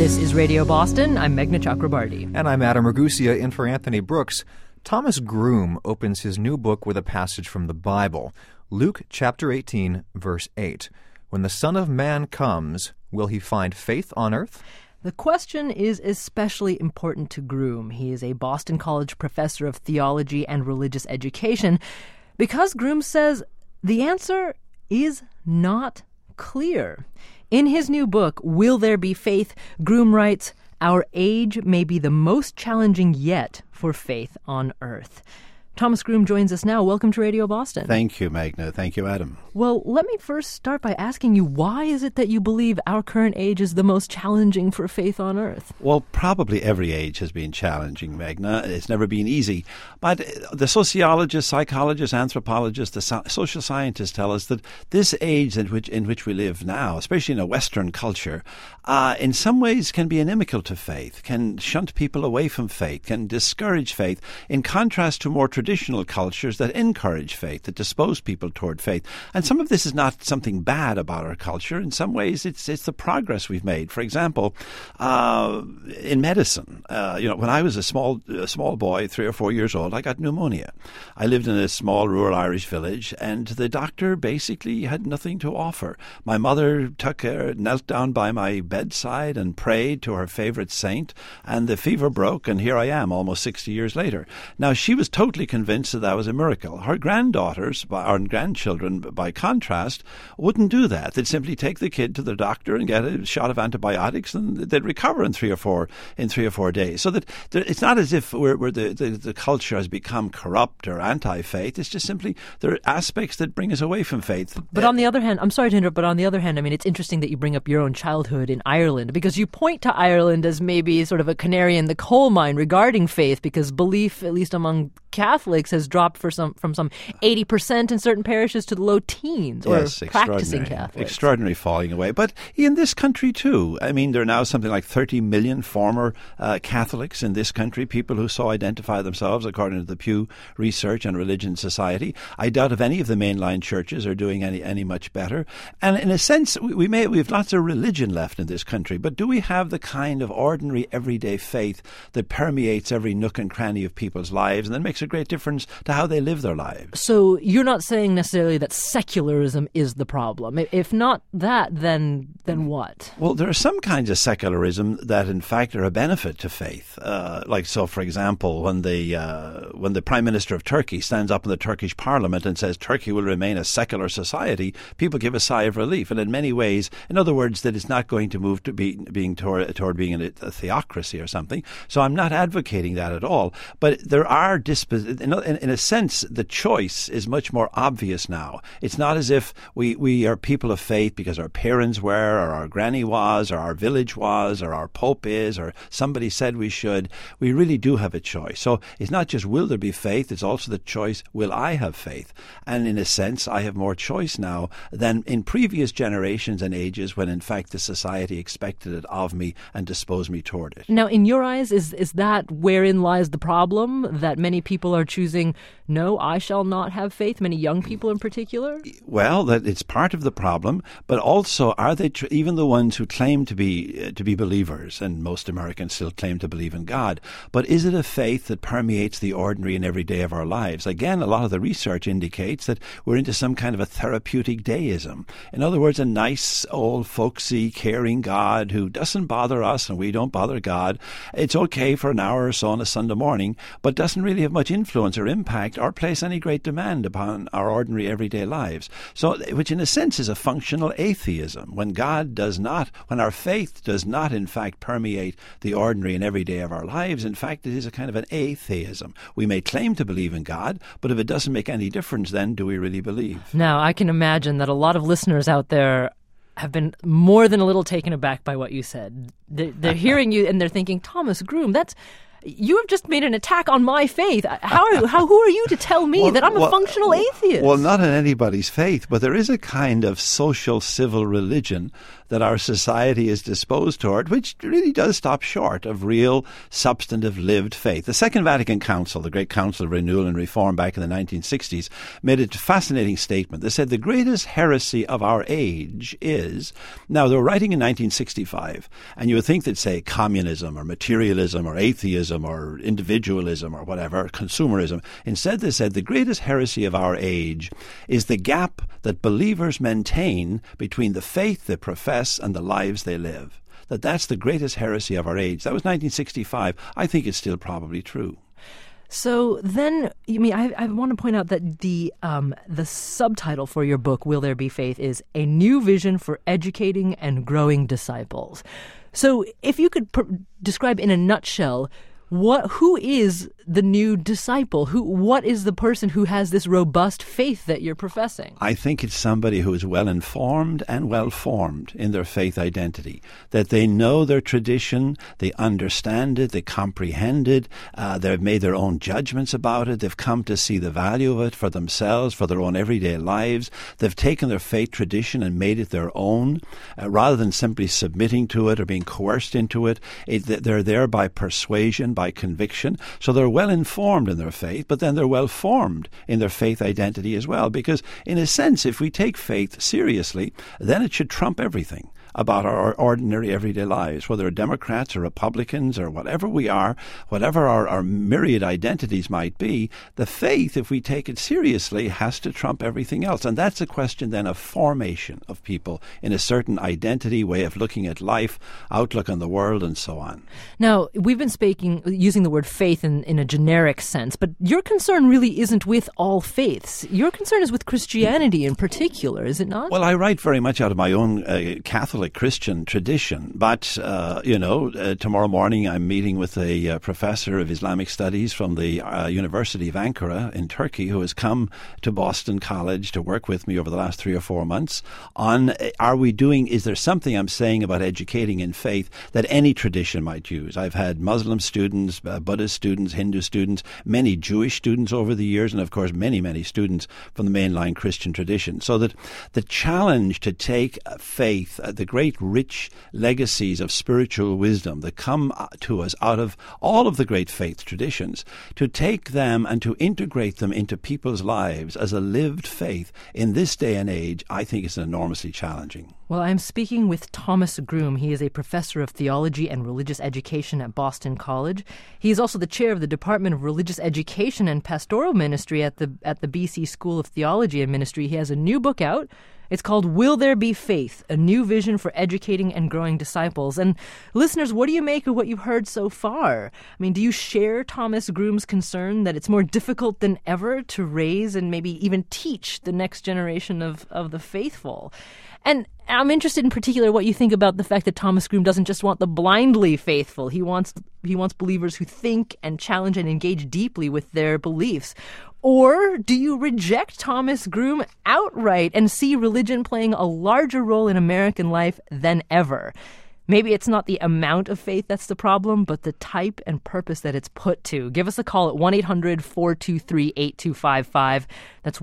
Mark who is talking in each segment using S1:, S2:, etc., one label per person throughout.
S1: This is Radio Boston. I'm Meghna Chakrabarti.
S2: And I'm Adam Ragusia, in for Anthony Brooks. Thomas Groome opens his new book with a passage from the Bible, Luke chapter 18, verse 8. When the Son of Man comes, will he find faith on earth?
S1: The question is especially important to Groome. He is a Boston College professor of theology and religious education, because Groome says the answer is not clear. In his new book, Will There Be Faith?, Groome writes, "Our age may be the most challenging yet for faith on earth." Thomas Groome joins us now. Welcome to Radio Boston.
S3: Thank you, Meghna. Thank you, Adam.
S1: Well, let me first start by asking you, why is it that you believe our current age is the most challenging for faith on earth?
S3: Well, probably every age has been challenging, Meghna. It's never been easy. But the sociologists, psychologists, anthropologists, the social scientists tell us that this age in which we live now, especially in a Western culture, in some ways can be inimical to faith, can shunt people away from faith, can discourage faith, in contrast to more traditional cultures that encourage faith, that dispose people toward faith. And some of this is not something bad about our culture. In some ways, it's the progress we've made. For example, in medicine, when I was a small boy, 3 or 4 years old, I got pneumonia. I lived in a small rural Irish village, and the doctor basically had nothing to offer. My mother knelt down by my bedside and prayed to her favorite saint, and the fever broke, and here I am, almost 60 years later. Now, she was totally convinced that was a miracle. Her granddaughters, or grandchildren, by contrast, wouldn't do that. They'd simply take the kid to the doctor and get a shot of antibiotics, and they'd recover in 3 or 4 days. So that it's not as if the culture has become corrupt or anti-faith. It's just simply there are aspects that bring us away from faith.
S1: But on the other hand, I'm sorry to interrupt, but on the other hand, I mean, it's interesting that you bring up your own childhood in Ireland, because you point to Ireland as maybe sort of a canary in the coal mine regarding faith, because belief, at least among Catholics, has dropped from some 80% in certain parishes to the low teens, or
S3: yes,
S1: practicing Catholics.
S3: Extraordinary falling away. But in this country too, I mean, there are now something like 30 million former Catholics in this country, people who so identify themselves, according to the Pew Research and Religion Society. I doubt if any of the mainline churches are doing any much better. And in a sense, we have lots of religion left in this country, but do we have the kind of ordinary, everyday faith that permeates every nook and cranny of people's lives and that makes a great difference to how they live their lives?
S1: So you're not saying necessarily that secularism is the problem. If not that, then what?
S3: Well, there are some kinds of secularism that, in fact, are a benefit to faith. For example, when the Prime Minister of Turkey stands up in the Turkish Parliament and says Turkey will remain a secular society, people give a sigh of relief. And in many ways, in other words, that it's not going to move to being toward being a theocracy or something. So I'm not advocating that at all. But there are in a sense, the choice is much more obvious now. It's not as if we are people of faith because our parents were, or our granny was, or our village was, or our pope is, or somebody said we should. We really do have a choice. So it's not just will there be faith, it's also the choice, will I have faith? And in a sense, I have more choice now than in previous generations and ages when, in fact, the society expected it of me and disposed me toward it.
S1: Now, in your eyes, is that wherein lies the problem, that many people are choosing, no, I shall not have faith, many young people in particular?
S3: Well, that it's part of the problem, but also are they even the ones who claim to be believers, and most Americans still claim to believe in God, but is it a faith that permeates the ordinary and everyday of our lives? Again, a lot of the research indicates that we're into some kind of a therapeutic deism. In other words, a nice, old, folksy, caring God who doesn't bother us and we don't bother God. It's okay for an hour or so on a Sunday morning, but doesn't really have much influence or impact or place any great demand upon our ordinary everyday lives. So, which in a sense is a functional atheism. When our faith does not in fact permeate the ordinary and everyday of our lives, in fact it is a kind of an atheism. We may claim to believe in God, but if it doesn't make any difference, then do we really believe?
S1: Now, I can imagine that a lot of listeners out there have been more than a little taken aback by what you said. They're hearing you and they're thinking, Thomas Groome, You have just made an attack on my faith. Who are you to tell me that I'm a functional atheist?
S3: Well, not in anybody's faith, but there is a kind of social civil religion that our society is disposed toward, which really does stop short of real, substantive, lived faith. The Second Vatican Council, the great Council of Renewal and Reform back in the 1960s, made a fascinating statement. They said the greatest heresy of our age is, now they were writing in 1965, and you would think they'd say communism or materialism or atheism or individualism or whatever, consumerism. Instead they said the greatest heresy of our age is the gap that believers maintain between the faith they profess and the lives they live. That's the greatest heresy of our age. That was 1965. I think it's still probably true.
S1: So then, I want to point out that the subtitle for your book, Will There Be Faith, is A New Vision for Educating and Growing Disciples. So if you could describe in a nutshell, who is the new disciple? What is the person who has this robust faith that you're professing?
S3: I think it's somebody who is well-informed and well-formed in their faith identity, that they know their tradition, they understand it, they comprehend it, they've made their own judgments about it, they've come to see the value of it for themselves, for their own everyday lives, they've taken their faith tradition and made it their own, rather than simply submitting to it or being coerced into it. They're there by persuasion, by conviction, so they're well-informed in their faith, but then they're well-formed in their faith identity as well, because in a sense, if we take faith seriously, then it should trump everything about our ordinary everyday lives, whether we're Democrats or Republicans or whatever we are, whatever our myriad identities might be, the faith, if we take it seriously, has to trump everything else. And that's a question then of formation of people in a certain identity, way of looking at life, outlook on the world, and so on.
S1: Now, we've been using the word faith in a generic sense, but your concern really isn't with all faiths. Your concern is with Christianity in particular, is it not?
S3: Well, I write very much out of my own Catholic Christian tradition, but tomorrow morning I'm meeting with a professor of Islamic studies from the University of Ankara in Turkey, who has come to Boston College to work with me over the last 3 or 4 months on is there something I'm saying about educating in faith that any tradition might use. I've had Muslim students, Buddhist students, Hindu students, many Jewish students over the years, and of course many students from the mainline Christian tradition. So that the challenge to take faith, the great rich legacies of spiritual wisdom that come to us out of all of the great faith traditions, to take them and to integrate them into people's lives as a lived faith in this day and age, I think is enormously challenging.
S1: Well, I'm speaking with Thomas Groome. He is a professor of theology and religious education at Boston College. He is also the chair of the Department of Religious Education and Pastoral Ministry at the BC School of Theology and Ministry. He has a new book out. It's called Will There Be Faith? A New Vision for Educating and Growing Disciples. And listeners, what do you make of what you've heard so far? I mean, do you share Thomas Groome's concern that it's more difficult than ever to raise and maybe even teach the next generation of the faithful? And I'm interested in particular what you think about the fact that Thomas Groome doesn't just want the blindly faithful. He wants believers who think and challenge and engage deeply with their beliefs. Or do you reject Thomas Groome outright and see religion playing a larger role in American life than ever? Maybe it's not the amount of faith that's the problem, but the type and purpose that it's put to. Give us a call at 1-800-423-8255. That's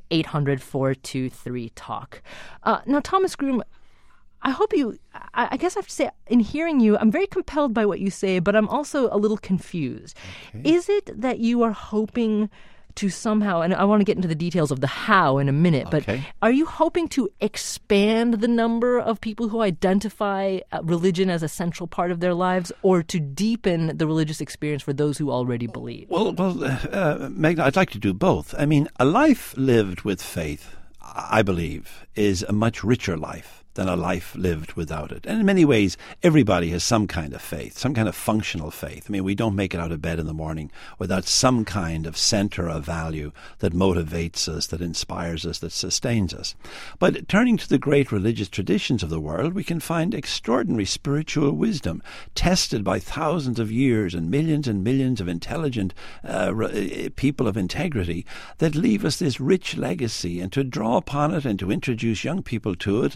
S1: 1-800-423-TALK. Now, Thomas Groome, I guess I have to say, in hearing you, I'm very compelled by what you say, but I'm also a little confused. Okay. Is it that you are hoping to somehow, and I want to get into the details of the how in a minute, but are you hoping to expand the number of people who identify religion as a central part of their lives, or to deepen the religious experience for those who already believe?
S3: Well, Magna, I'd like to do both. I mean, a life lived with faith, I believe, is a much richer life than a life lived without it. And in many ways, everybody has some kind of faith, some kind of functional faith. I mean, we don't make it out of bed in the morning without some kind of center of value that motivates us, that inspires us, that sustains us. But turning to the great religious traditions of the world, we can find extraordinary spiritual wisdom tested by thousands of years and millions of intelligent people of integrity that leave us this rich legacy, and to draw upon it and to introduce young people to it and to deepen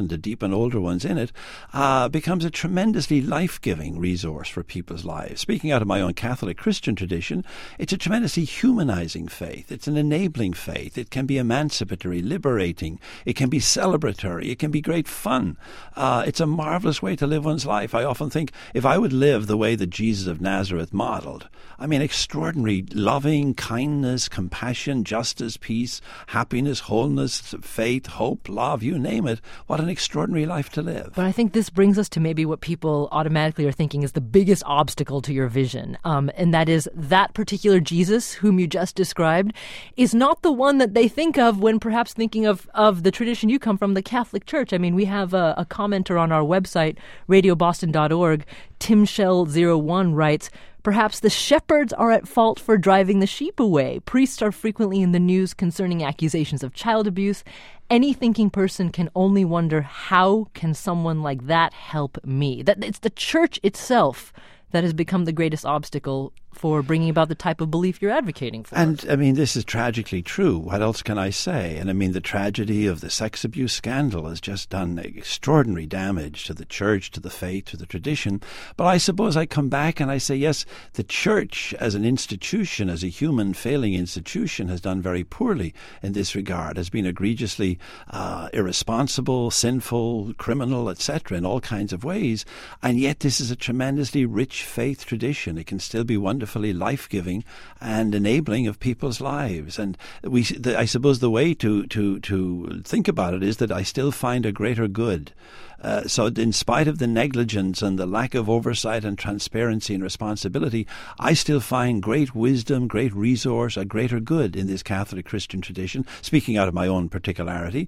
S3: and older ones in it, becomes a tremendously life-giving resource for people's lives. Speaking out of my own Catholic Christian tradition, it's a tremendously humanizing faith. It's an enabling faith. It can be emancipatory, liberating. It can be celebratory. It can be great fun. It's a marvelous way to live one's life. I often think if I would live the way that Jesus of Nazareth modeled, I mean, extraordinary loving, kindness, compassion, justice, peace, happiness, wholeness, faith, hope, love, you name it. What an extraordinary life to live.
S1: But I think this brings us to maybe what people automatically are thinking is the biggest obstacle to your vision. And that is that particular Jesus whom you just described is not the one that they think of when perhaps thinking of the tradition you come from, the Catholic Church. I mean, we have a commenter on our website, radioboston.org, TimShell01 writes, "Perhaps the shepherds are at fault for driving the sheep away. Priests are frequently in the news concerning accusations of child abuse. Any thinking person can only wonder, how can someone like that help me?" That it's the church itself that has become the greatest obstacle for bringing about the type of belief you're advocating for.
S3: And, I mean, this is tragically true. What else can I say? And, I mean, the tragedy of the sex abuse scandal has just done extraordinary damage to the church, to the faith, to the tradition. But I suppose I come back and I say, yes, the church as an institution, as a human failing institution, has done very poorly in this regard, has been egregiously irresponsible, sinful, criminal, etc., in all kinds of ways. And yet this is a tremendously rich faith tradition. It can still be wonderfully life-giving and enabling of people's lives. And I suppose the way to think about it is that I still find a greater good. So in spite of the negligence and the lack of oversight and transparency and responsibility, I still find great wisdom, great resource, a greater good in this Catholic Christian tradition, speaking out of my own particularity,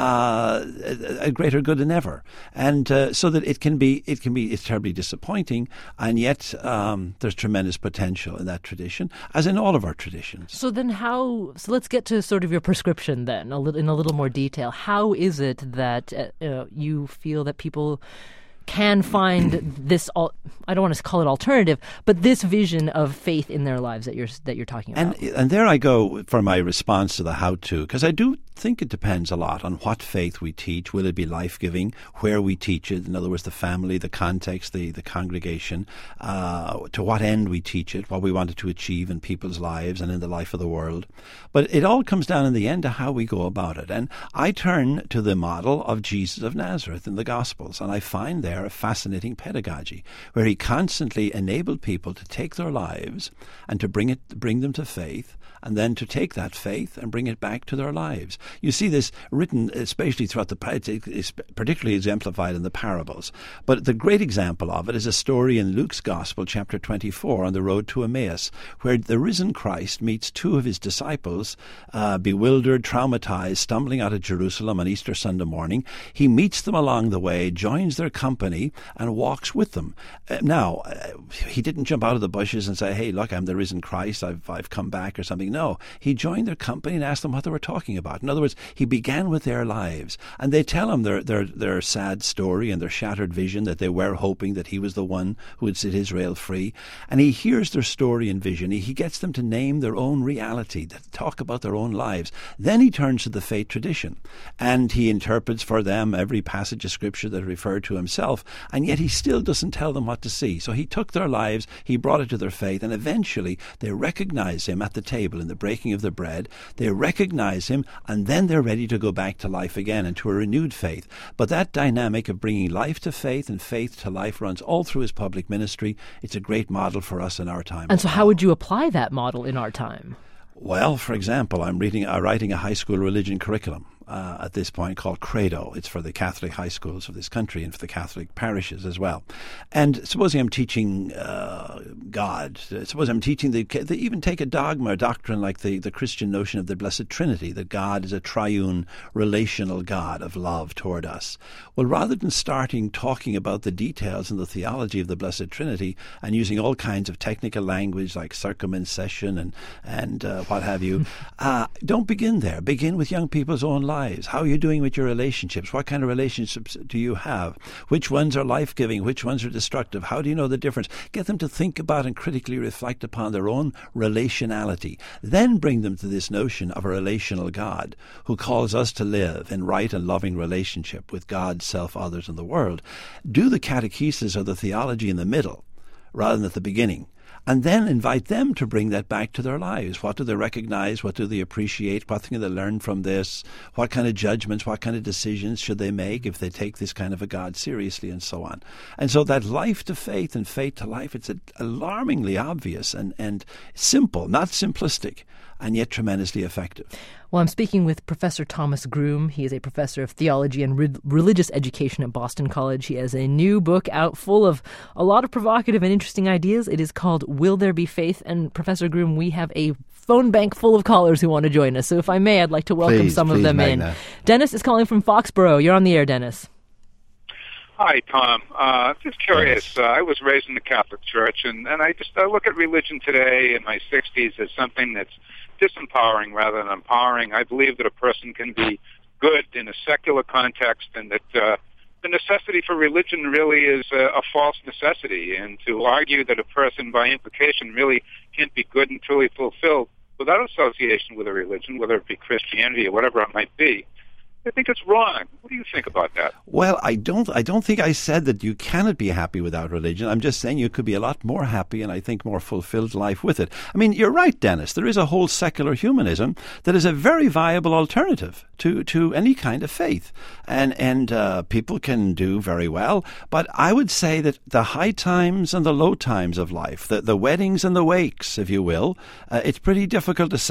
S3: a greater good than ever. And so that it's terribly disappointing, and yet there's tremendous potential in that tradition, as in all of our traditions.
S1: So let's get to sort of your prescription then, in a little more detail. How is it that you feel that people can find this, I don't want to call it alternative, but this vision of faith in their lives that you're talking about?
S3: And there I go for my response to the how-to, because I do think it depends a lot on what faith we teach. Will it be life-giving? Where we teach it, in other words, the family, the context, the congregation, to what end we teach it, what we want it to achieve in people's lives and in the life of the world. But it all comes down in the end to how we go about it. And I turn to the model of Jesus of Nazareth in the Gospels, and I find there a fascinating pedagogy where he constantly enabled people to take their lives and to bring them to faith, and then to take that faith and bring it back to their lives. You see this written especially throughout it's particularly exemplified in the parables. But the great example of it is a story in Luke's Gospel, chapter 24, on the road to Emmaus, where the risen Christ meets two of his disciples, bewildered, traumatized, stumbling out of Jerusalem on Easter Sunday morning. He meets them along the way, joins their company, and walks with them. Now, he didn't jump out of the bushes and say, "Hey, look, I'm the risen Christ, I've come back," or something. No, he joined their company and asked them what they were talking about. In other words, he began with their lives, and they tell him their sad story and their shattered vision, that they were hoping that he was the one who would set Israel free. And he hears their story and vision. He gets them to name their own reality, to talk about their own lives. Then he turns to the faith tradition, and he interprets for them every passage of Scripture that referred to himself, and yet he still doesn't tell them what to see. So he took their lives, he brought it to their faith, and eventually they recognize him at the table in the breaking of the bread. They recognize him, and then they're ready to go back to life again and to a renewed faith. But that dynamic of bringing life to faith and faith to life runs all through his public ministry. It's a great model for us in our time.
S1: And so how would you apply that model in our time?
S3: Well, for example, I'm writing a high school religion curriculum at this point called Credo. It's for the Catholic high schools of this country and for the Catholic parishes as well. And supposing I'm teaching God, suppose I'm teaching they even take a dogma, a doctrine like the Christian notion of the Blessed Trinity, that God is a triune relational God of love toward us. Well, rather than talking about the details and the theology of the Blessed Trinity and using all kinds of technical language like circumcision and what have you, don't begin there. Begin with young people's own lives. How are you doing with your relationships? What kind of relationships do you have? Which ones are life-giving? Which ones are destructive? How do you know the difference? Get them to think about and critically reflect upon their own relationality. Then bring them to this notion of a relational God who calls us to live in right and loving relationship with God, self, others, and the world. Do the catechesis or the theology in the middle rather than at the beginning. And then invite them to bring that back to their lives. What do they recognize? What do they appreciate? What can they learn from this? What kind of judgments, what kind of decisions should they make if they take this kind of a God seriously, and so on? And so that life to faith and faith to life, it's alarmingly obvious and simple, not simplistic, and yet tremendously effective.
S1: Well, I'm speaking with Professor Thomas Groome. He is a professor of theology and religious education at Boston College. He has a new book out full of a lot of provocative and interesting ideas. It is called Will There Be Faith? And Professor Groome, we have a phone bank full of callers who want to join us. So if I may, I'd like to welcome some of them
S3: Magna.
S1: in. Dennis is calling from Foxborough. You're on the air, Dennis.
S4: Hi, Tom. Just curious. I was raised in the Catholic Church, and I look at religion today in my 60s as something that's disempowering rather than empowering. I believe that a person can be good in a secular context, and that the necessity for religion really is a false necessity, and to argue that a person by implication really can't be good and truly fulfilled without association with a religion, whether it be Christianity or whatever it might be, I think it's wrong. What do you think about that?
S3: Well, I don't think I said that you cannot be happy without religion. I'm just saying you could be a lot more happy and I think more fulfilled life with it. I mean, you're right, Dennis. There is a whole secular humanism that is a very viable alternative to any kind of faith. And people can do very well. But I would say that the high times and the low times of life, the weddings and the wakes, if you will, it's pretty difficult to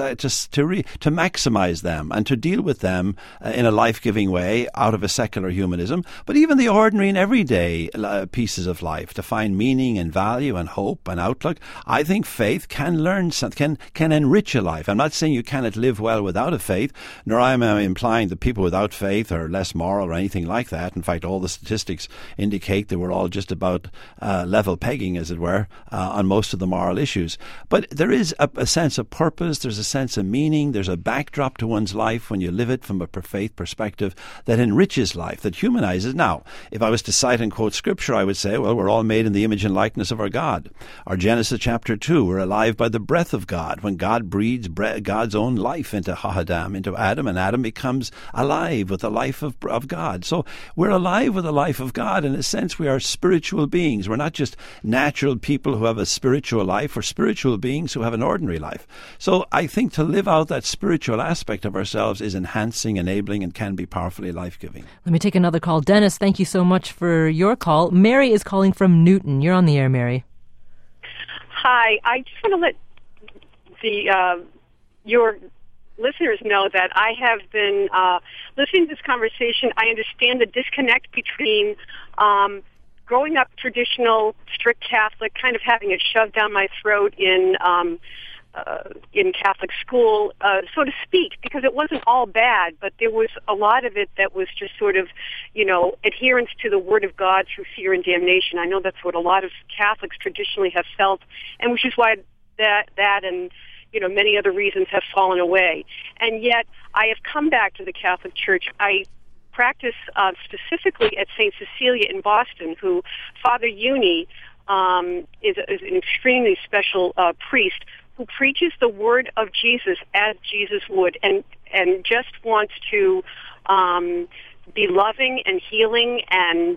S3: maximize them and to deal with them in a life-giving way out of a secular humanism, but even the ordinary and everyday pieces of life, to find meaning and value and hope and outlook. I think faith can can enrich a life. I'm not saying you cannot live well without a faith, nor am I implying that people without faith are less moral or anything like that. In fact, all the statistics indicate that we're all just about level pegging, as it were, on most of the moral issues. But there is a sense of purpose, there's a sense of meaning, there's a backdrop to one's life when you live it from a faith perspective that enriches life, that humanizes. Now, if I was to cite and quote Scripture, I would say, well, we're all made in the image and likeness of our God. Or Genesis chapter 2, we're alive by the breath of God. When God breathes God's own life into Adam, into Adam, and Adam becomes alive with the life of God. So we're alive with the life of God. In a sense, we are spiritual beings. We're not just natural people who have a spiritual life. We're spiritual beings who have an ordinary life. So I think to live out that spiritual aspect of ourselves is enhancing, enabling, and can be powerfully life-giving.
S1: Let me take another call. Dennis, thank you so much for your call. Mary is calling from Newton. You're on the air, Mary.
S5: Hi. I just want to let your listeners know that I have been listening to this conversation. I understand the disconnect between growing up traditional, strict Catholic, kind of having it shoved down my throat in Catholic school, so to speak, because it wasn't all bad, but there was a lot of it that was just sort of, adherence to the Word of God through fear and damnation. I know that's what a lot of Catholics traditionally have felt, and which is why that and many other reasons have fallen away. And yet, I have come back to the Catholic Church. I practice specifically at St. Cecilia in Boston, who Father Uni is an extremely special priest who preaches the word of Jesus as Jesus would, and just wants to be loving and healing and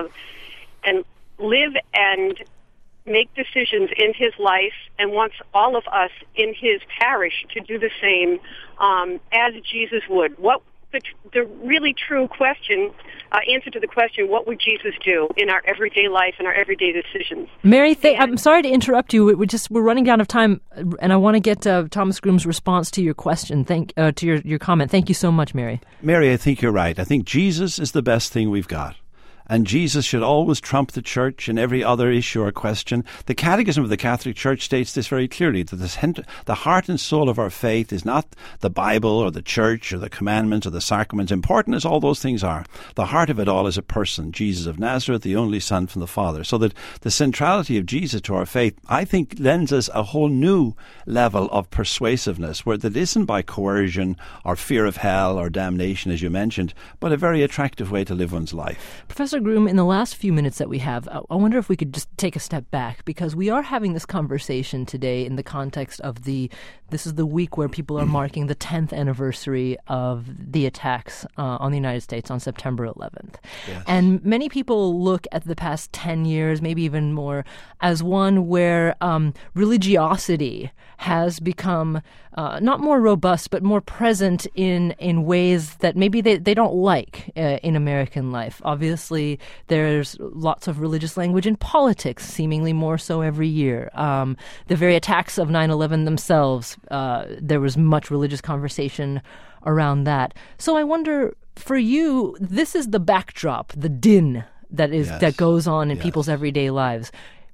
S5: live and make decisions in his life, and wants all of us in his parish to do the same as Jesus would. What the really true question, answer to the question, what would Jesus do in our everyday life and our everyday decisions?
S1: Mary, I'm sorry to interrupt you. We're running out of time, and I want to get Thomas Groome's response to your question. To your comment. Thank you so much, Mary.
S3: Mary, I think you're right. I think Jesus is the best thing we've got. and Jesus should always trump the church in every other issue or question. The Catechism of the Catholic Church states this very clearly, that the heart and soul of our faith is not the Bible or the church or the commandments or the sacraments, important as all those things are. The heart of it all is a person, Jesus of Nazareth, the only Son from the Father. So that the centrality of Jesus to our faith, I think, lends us a whole new level of persuasiveness, where that isn't by coercion or fear of hell or damnation, as you mentioned, but a very attractive way to live one's life.
S1: Professor Groom, in the last few minutes that we have, I wonder if we could just take a step back, because we are having this conversation today in the context of this is the week where people are marking the 10th anniversary of the attacks on the United States on September 11th.
S3: Yes.
S1: And many people look at the past 10 years, maybe even more, as one where religiosity has become not more robust, but more present in ways that maybe they don't like in American life. Obviously, there's lots of religious language in politics, seemingly more so every year. The very attacks of 9/11 themselves, there was much religious conversation around that. So I wonder, for you, this is the backdrop, the din that goes on in people's everyday lives.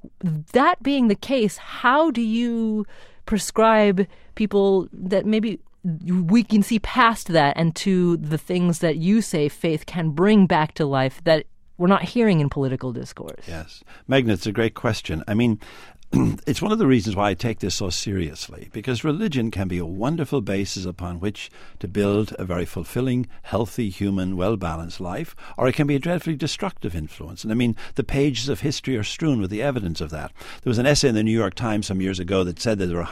S1: That being the case, how do you prescribe people that maybe we can see past that and to the things that you say faith can bring back to life that we're not hearing in political discourse?
S3: Yes. Magna, it's a great question. I mean, it's one of the reasons why I take this so seriously, because religion can be a wonderful basis upon which to build a very fulfilling, healthy, human, well-balanced life, or it can be a dreadfully destructive influence. And I mean, the pages of history are strewn with the evidence of that. There was an essay in the New York Times some years ago that said that there were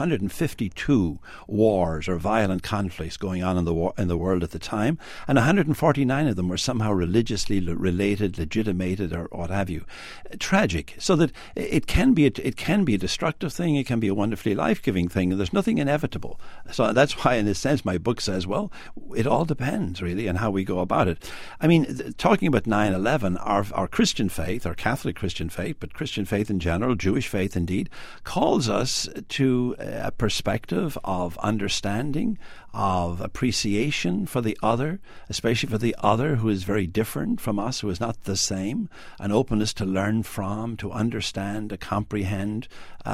S3: 152 wars or violent conflicts going on in the world at the time, and 149 of them were somehow religiously related, legitimated, or what have you. Tragic. So that it can be a destructive thing, it can be a wonderfully life-giving thing, and there's nothing inevitable. So that's why, in a sense, my book says, well, it all depends, really, on how we go about it. I mean, talking about 9/11, our Christian faith, our Catholic Christian faith, but Christian faith in general, Jewish faith indeed, calls us to a perspective of understanding, of appreciation for the other, especially for the other who is very different from us, who is not the same, an openness to learn from, to understand, to comprehend.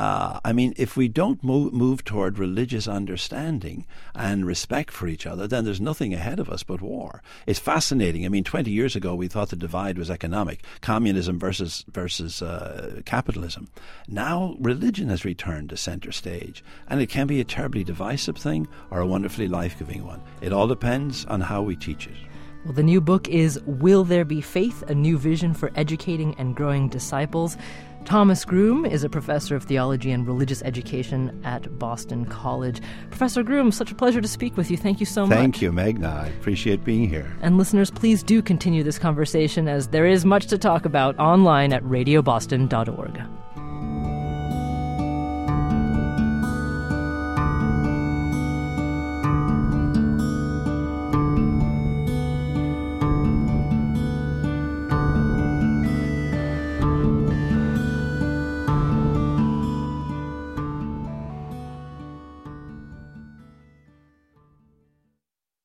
S3: I mean, if we don't move toward religious understanding and respect for each other, then there's nothing ahead of us but war. It's fascinating. I mean, 20 years ago, we thought the divide was economic, communism versus capitalism. Now, religion has returned to center stage, and it can be a terribly divisive thing or a wonderfully life-giving one. It all depends on how we teach it.
S1: Well, the new book is Will There Be Faith? A New Vision for Educating and Growing Disciples. Thomas Groom is a professor of theology and religious education at Boston College. Professor Groom, such a pleasure to speak with you. Thank you so much.
S3: Thank you, Magna. I appreciate being here.
S1: And listeners, please do continue this conversation, as there is much to talk about online at radioboston.org.